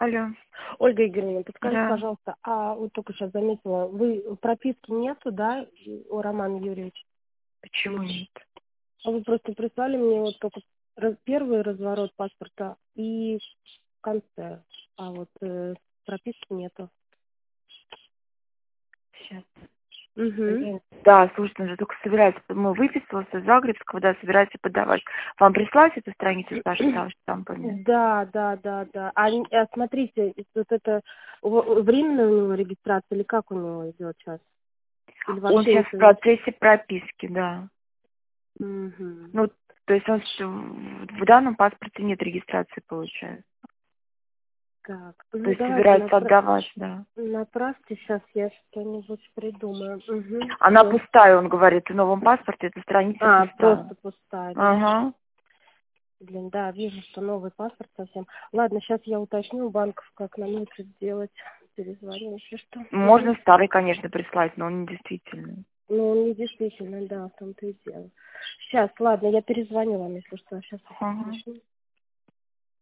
Алло. Ольга Игоревна, подскажите, Да. пожалуйста, а вот только сейчас заметила, вы прописки нету, да, у Романа Юрьевича? Почему нет? А вы просто прислали мне вот только первый разворот паспорта и в конце, а вот прописки нету. Сейчас. Угу. Да, слушайте, он же только собирается, выписывался из Загребского, да, собирается подавать. Вам прислать эту страницу с вашей штампами? Да. А смотрите, вот это временная у него регистрация или как у него идет сейчас? Или Он вообще сейчас в ничего? процессе прописки, да. Угу. Ну, то есть он в данном паспорте нет регистрации, получается. Так, То ну есть давайте собирается отдавать, да. направьте, сейчас я что-нибудь придумаю. Угу. Она пустая, он говорит, в новом паспорте эта страница А, пустая. просто пустая, да? Ага. Блин, да, вижу, что новый паспорт совсем. Ладно, сейчас я уточню у банков, как нам лучше сделать. Перезвоню, если что. Можно Угу. старый, конечно, прислать, но он недействительный. Ну, он не действительно, да, в том-то и дело. Сейчас, ладно, я перезвоню вам, если что. Сейчас Ага. уточню.